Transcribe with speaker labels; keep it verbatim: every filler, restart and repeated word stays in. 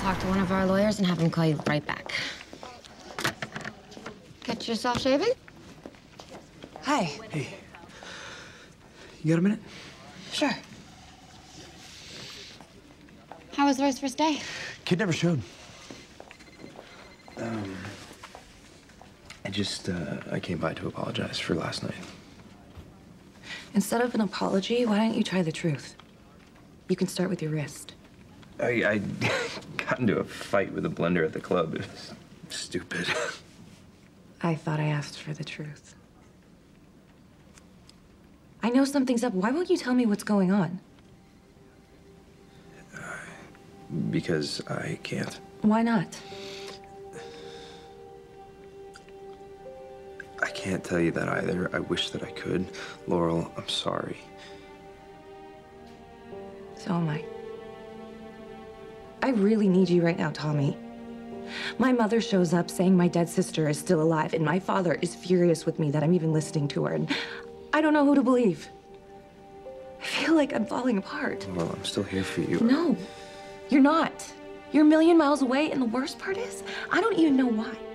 Speaker 1: talk to one of our lawyers and have him call you right back. Get yourself shaving? Hi.
Speaker 2: Hey. You got a minute?
Speaker 1: Sure. How was Roy's first day?
Speaker 2: Kid never showed. Um, I just, uh, I came by to apologize for last night.
Speaker 3: Instead of an apology, why don't you try the truth? You can start with your wrist.
Speaker 2: I, I got into a fight with a blender at the club. It was stupid.
Speaker 3: I thought I asked for the truth. I know something's up. Why won't you tell me what's going on?
Speaker 2: Uh, because I can't.
Speaker 3: Why not?
Speaker 2: I can't tell you that either. I wish that I could. Laurel, I'm sorry.
Speaker 3: So am I. I really need you right now, Tommy. My mother shows up saying my dead sister is still alive, and my father is furious with me that I'm even listening to her, and I don't know who to believe. I feel like I'm falling apart.
Speaker 2: Well, I'm still here for you.
Speaker 3: No, you're not. You're a million miles away, and the worst part is, I don't even know why.